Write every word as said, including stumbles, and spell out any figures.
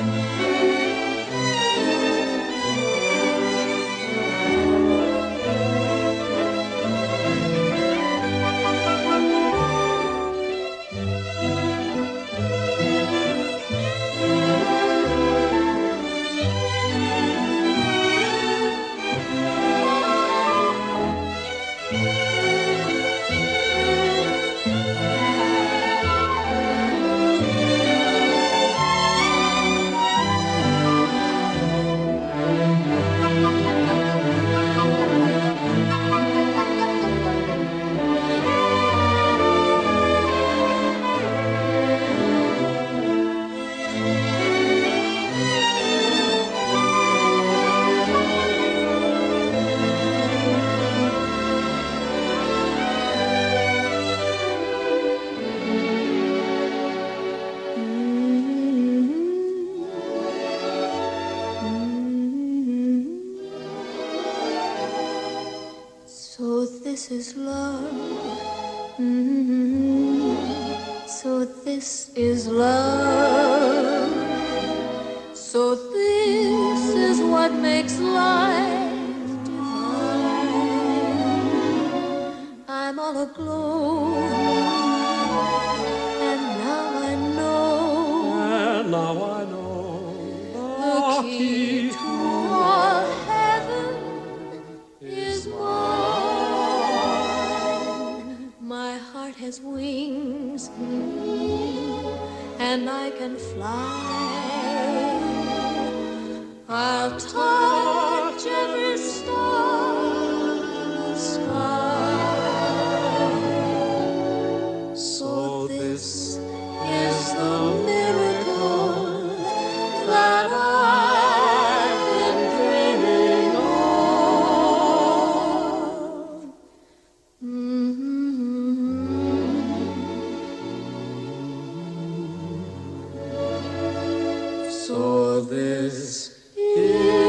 So this is love. Mm-hmm. So this is love. So this is what makes life divine. I'm all aglow, and now I know. And now I know the key to all heaven is mine. My heart has wings, and I can fly. I'll touch every star in the sky. So this is the miracle that I've been dreaming of. Mm-hmm. So this is